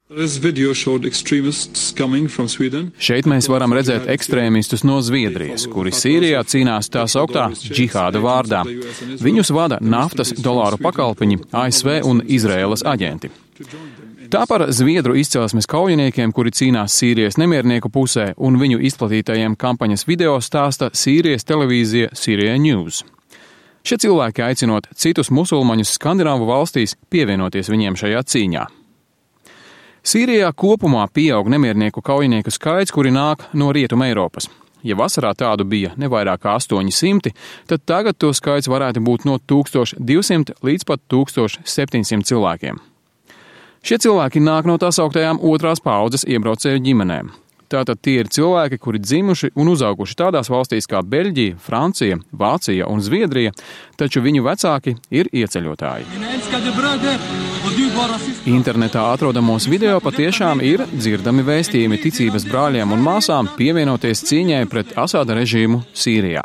Šeit mēs varam redzēt ekstrēmistus no Zviedrijas, kuri Sīrijā cīnās tā sauktā džihāda vārdā. Viņus vada naftas dolāru pakalpiņi, ASV un Izraēlas aģenti. Tā par Zviedru izcelsmes kaujiniekiem, kuri cīnās Sīrijas nemiernieku pusē, un viņu izplatītajiem kampaņas video stāsta Sīrijas televīzija Syria News. Šie cilvēki aicinot citus musulmaņus Skandināvu valstīs pievienoties viņiem šajā cīņā. Sīrijā kopumā pieaug nemiernieku kaujinieku skaits, kuri nāk no Rietuma Eiropas. Ja vasarā tādu bija ne vairāk kā 800, tad tagad to skaits varētu būt no 1200 līdz pat 1700 cilvēkiem. Šie cilvēki nāk no tā sauktajām otrās paaudzes iebraucēju ģimenēm. Tātad tie ir cilvēki, kuri dzimuši un uzauguši tādās valstīs kā Beļģija, Francija, Vācija un Zviedrija, taču viņu vecāki ir ieceļotāji. Internetā atrodamos video patiešām ir dzirdami vēstījumi ticības brāļiem un māsām pievienoties cīņai pret Asada režīmu Sīrijā.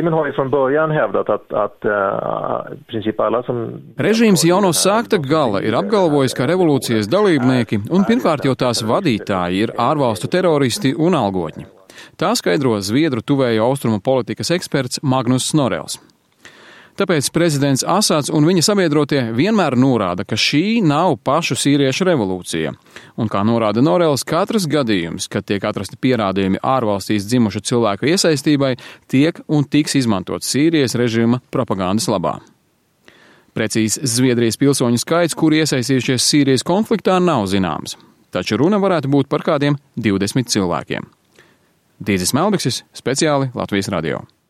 Režīms jau no sākta gala ir apgalvojis, ka revolūcijas dalībnieki un pirmkārt jau tās vadītāji ir ārvalstu teroristi un algotņi. Tā skaidro Zviedru tuvējo austrumu politikas eksperts Magnus Snorels. Tāpēc prezidents Asads un viņa sabiedrotie vienmēr norāda, ka šī nav pašu sīriešu revolūcija. Un kā norāda Norels, katrs gadījums, kad tiek atrasti pierādījumi ārvalstīs dzimušu cilvēku iesaistībai, tiek un tiks izmantots Sīrijas režīma propagandas labā. Precīzs Zviedrijas pilsoņu skaits, kuri iesaistījušies Sīrijas konfliktā, nav zināms. Taču runa varētu būt par kādiem 20 cilvēkiem. Dīdzis Melbeksis, speciāli Latvijas radio.